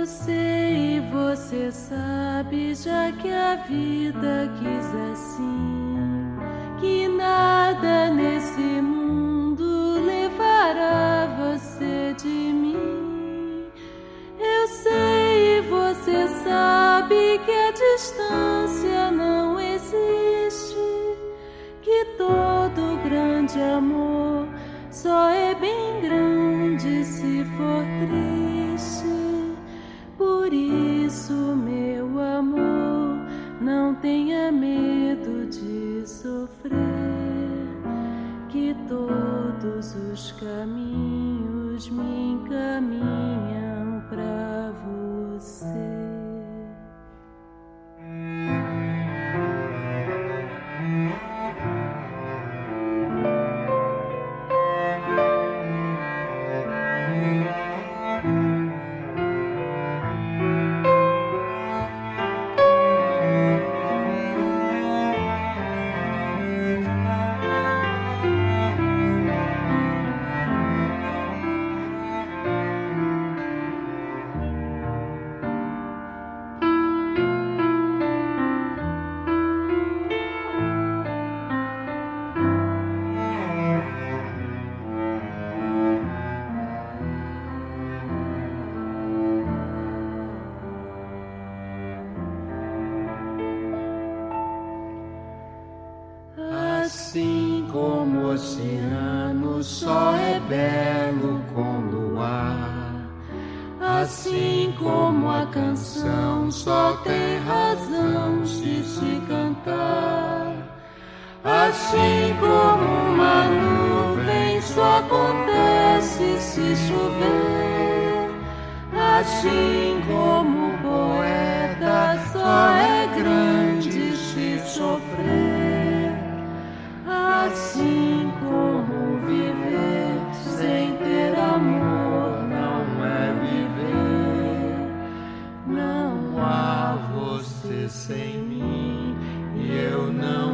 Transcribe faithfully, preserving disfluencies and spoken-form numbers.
sei, você sabe, já que a vida quis assim, que nada nesse mundo levará você de mim. Eu sei, você sabe que a distância não existe, que todo grande amor só é bem grande se for triste. Por isso, meu amor, não tenha medo de sofrer, que todos os caminhos me encaminham pra você. Assim como o oceano só é belo com luar, assim como a canção só tem razão se se cantar, assim como uma nuvem só acontece se chover, assim como o poeta só é grande se sofrer. Assim como viver sem ter amor não é viver. Não há você sem mim e eu não